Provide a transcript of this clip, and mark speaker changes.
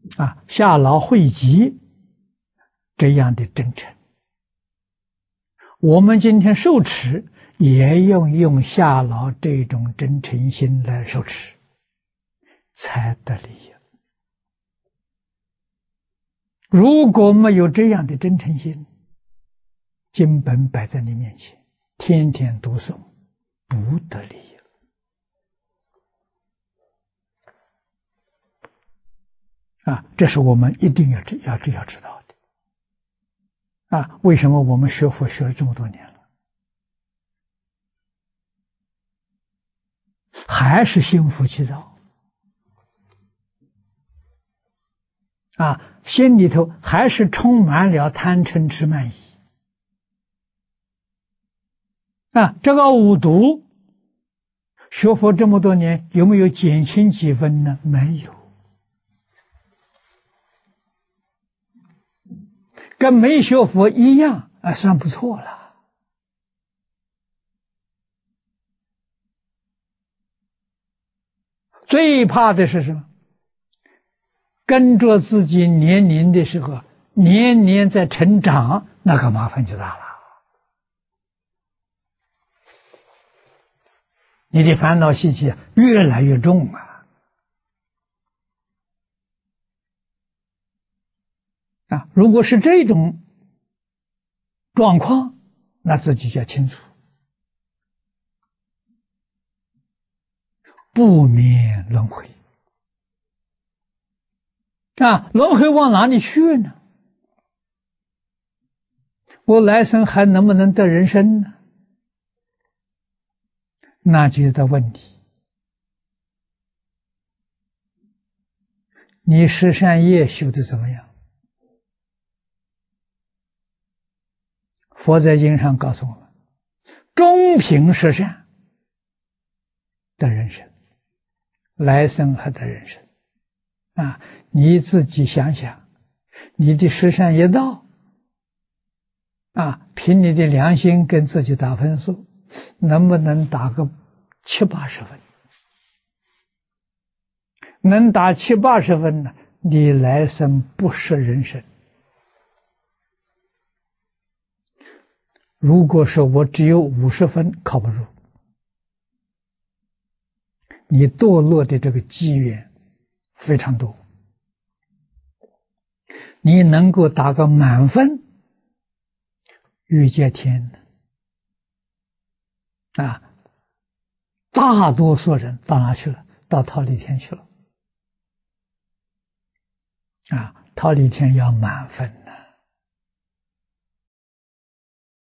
Speaker 1: 夏劳会集这样的真诚。我们今天受持也要用夏劳这种真诚心来受持，才得利益。如果没有这样的真诚心，经本摆在你面前，天天读诵，不得利益。这是我们一定要知道的。为什么我们学佛学了这么多年了，还是心浮气躁？心里头还是充满了贪嗔痴慢疑。这个五毒学佛这么多年，有没有减轻几分呢？没有，跟没学佛一样，算不错了。最怕的是什么？跟着自己年龄的时候，年年在成长，那个麻烦就大了。你的烦恼习气越来越重如果是这种状况，那自己就要清楚，不免轮回。轮回往哪里去呢？我来生还能不能得人生呢？那就有个问题，你十善业修得怎么样？佛在经上告诉我们，中品十善得人生，来生还得人生。你自己想想，你的十善业道凭你的良心跟自己打分数，能不能打个70-80分？能打70-80分呢，你来生不是人生。如果说我只有50分，靠不住，你堕落的这个机缘非常多。你能够打个满分，欲界天大多数人到哪去了？到忉利天去了。忉利天要满分